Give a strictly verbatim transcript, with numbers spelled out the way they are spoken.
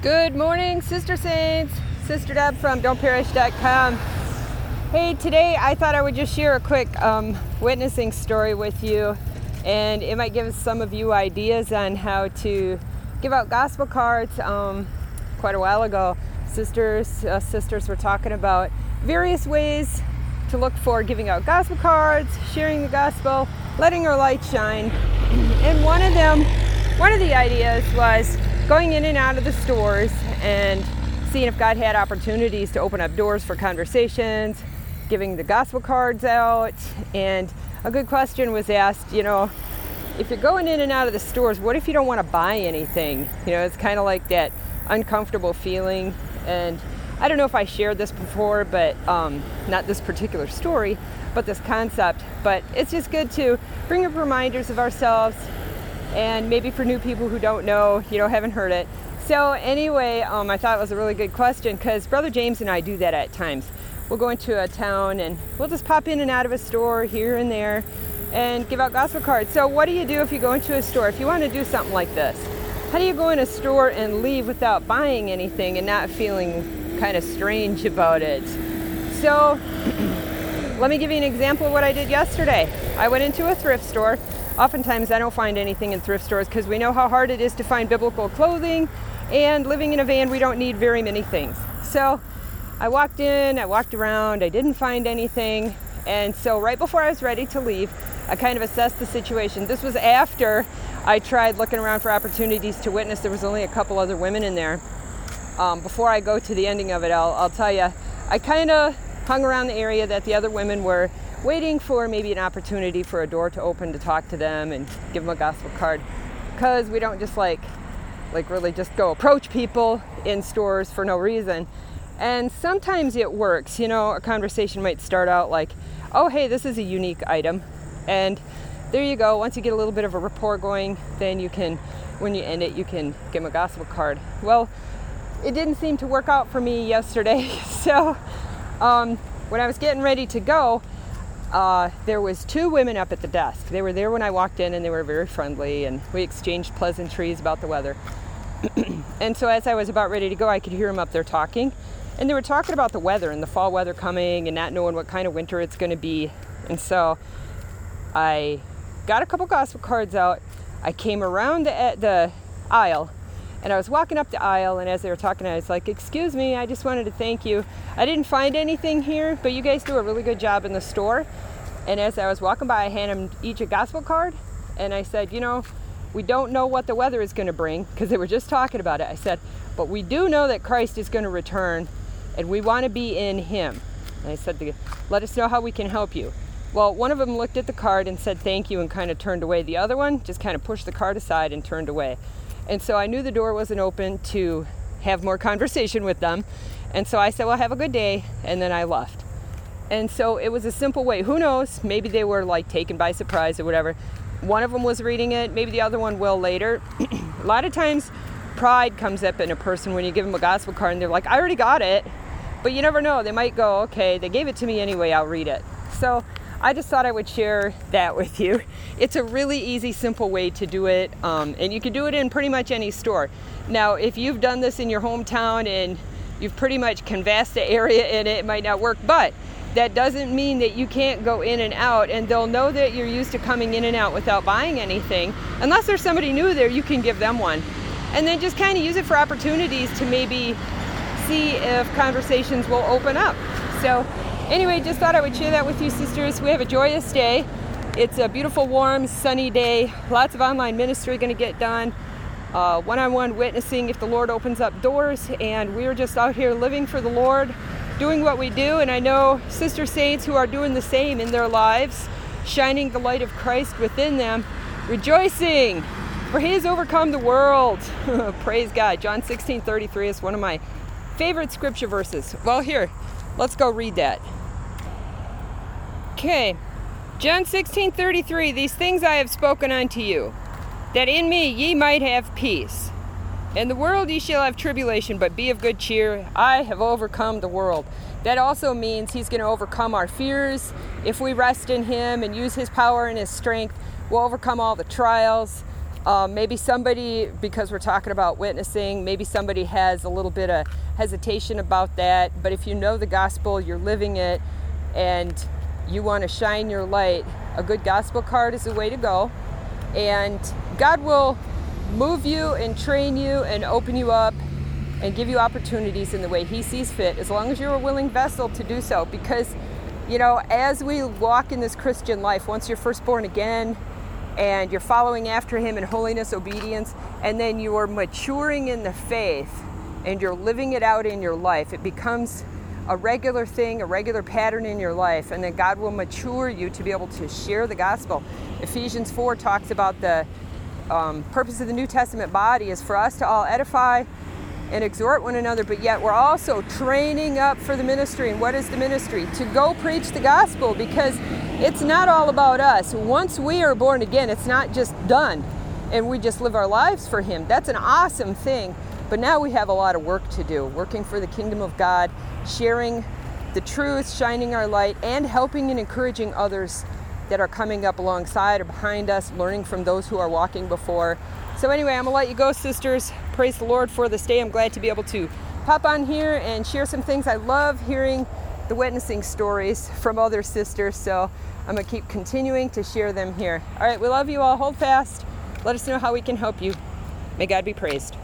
Good morning, Sister Saints. Sister Deb from don't perish dot com. Hey, today I thought I would just share a quick um, witnessing story with you, and it might give some of you ideas on how to give out gospel cards. Um, quite a while ago, sisters uh, sisters were talking about various ways to look for giving out gospel cards, sharing the gospel, letting our light shine. And one of them, one of the ideas was going in and out of the stores and seeing if God had opportunities to open up doors for conversations, giving the gospel cards out. And a good question was asked, you know, if you're going in and out of the stores, what if you don't want to buy anything? You know, it's kind of like that uncomfortable feeling. And I don't know if I shared this before, but um, not this particular story, but this concept. But it's just good to bring up reminders of ourselves, and maybe for new people who don't know, you know, haven't heard it. So anyway, um, I thought it was a really good question, because Brother James and I do that at times. We'll go into a town and we'll just pop in and out of a store here and there and give out gospel cards. So what do you do if you go into a store? If you want to do something like this, how do you go in a store and leave without buying anything and not feeling kind of strange about it? So let me give you an example of what I did yesterday. I went into a thrift store. Oftentimes I don't find anything in thrift stores because we know how hard it is to find biblical clothing, and living in a van, we don't need very many things. So I walked in, I walked around, I didn't find anything, and so right before I was ready to leave, I kind of assessed the situation. This was after I tried looking around for opportunities to witness. There was only a couple other women in there. Um, before I go to the ending of it, I'll, I'll tell you, I kind of hung around the area that the other women were, waiting for maybe an opportunity for a door to open to talk to them and give them a gospel card, because we don't just like like really just go approach people in stores for no reason. And sometimes it works. You know, a conversation might start out like, oh hey, this is a unique item, and there you go. Once you get a little bit of a rapport going, then you can, when you end it, you can give them a gospel card. Well, it didn't seem to work out for me yesterday. So um, when I was getting ready to go, Uh, there was two women up at the desk. They were there when I walked in, and they were very friendly, and we exchanged pleasantries about the weather. And so as I was about ready to go, I could hear them up there talking, and they were talking about the weather and the fall weather coming and not knowing what kind of winter it's going to be. And so I got a couple gospel cards out. I came around the, the aisle, and I was walking up the aisle, and as they were talking, I was like, excuse me, I just wanted to thank you. I didn't find anything here, but you guys do a really good job in the store. And as I was walking by, I handed them each a gospel card, and I said, you know, we don't know what the weather is going to bring, because they were just talking about it. I said, but we do know that Christ is going to return, and we want to be in him. And I said, let us know how we can help you. Well, one of them looked at the card and said thank you and kind of turned away. The other one just kind of pushed the card aside and turned away. And so I knew the door wasn't open to have more conversation with them. And so I said, well, have a good day. And then I left. And so it was a simple way. Who knows? Maybe they were like taken by surprise or whatever. One of them was reading it. Maybe the other one will later. A lot of times pride comes up in a person when you give them a gospel card and they're like, I already got it. But you never know. They might go, okay, they gave it to me anyway, I'll read it. So I just thought I would share that with you. It's a really easy, simple way to do it. Um, and you can do it in pretty much any store. Now, if you've done this in your hometown and you've pretty much canvassed the area and it might not work, but that doesn't mean that you can't go in and out, and they'll know that you're used to coming in and out without buying anything. Unless there's somebody new there, you can give them one. And then just kind of use it for opportunities to maybe see if conversations will open up. So anyway, just thought I would share that with you, sisters. We have a joyous day. It's a beautiful, warm, sunny day. Lots of online ministry going to get done. Uh, one-on-one witnessing if the Lord opens up doors. And we're just out here living for the Lord, doing what we do. And I know sister saints who are doing the same in their lives, shining the light of Christ within them, rejoicing, for he has overcome the world. Praise God. John sixteen thirty-three is one of my favorite scripture verses. Well, here, let's go read that. Okay, John sixteen thirty-three, these things I have spoken unto you, that in me ye might have peace. In the world ye shall have tribulation, but be of good cheer. I have overcome the world. That also means he's going to overcome our fears. If we rest in him and use his power and his strength, we'll overcome all the trials. Um, maybe somebody, because we're talking about witnessing, maybe somebody has a little bit of hesitation about that. But if you know the gospel, you're living it, and you want to shine your light, a good gospel card is the way to go. And God will move you and train you and open you up and give you opportunities in the way He sees fit, as long as you're a willing vessel to do so. Because, you know, as we walk in this Christian life, once you're first born again, and you're following after Him in holiness, obedience, and then you are maturing in the faith and you're living it out in your life, it becomes a regular thing, a regular pattern in your life, and then God will mature you to be able to share the gospel. Ephesians four talks about the um, purpose of the New Testament body is for us to all edify and exhort one another, but yet we're also training up for the ministry. And what is the ministry? To go preach the gospel, because it's not all about us. Once we are born again, it's not just done and we just live our lives for Him. That's an awesome thing. But now we have a lot of work to do, working for the kingdom of God, sharing the truth, shining our light, and helping and encouraging others that are coming up alongside or behind us, learning from those who are walking before. So anyway, I'm gonna let you go, sisters. Praise the Lord for this day. I'm glad to be able to pop on here and share some things. I love hearing the witnessing stories from other sisters, so I'm gonna keep continuing to share them here. All right, we love you all. Hold fast. Let us know how we can help you. May God be praised.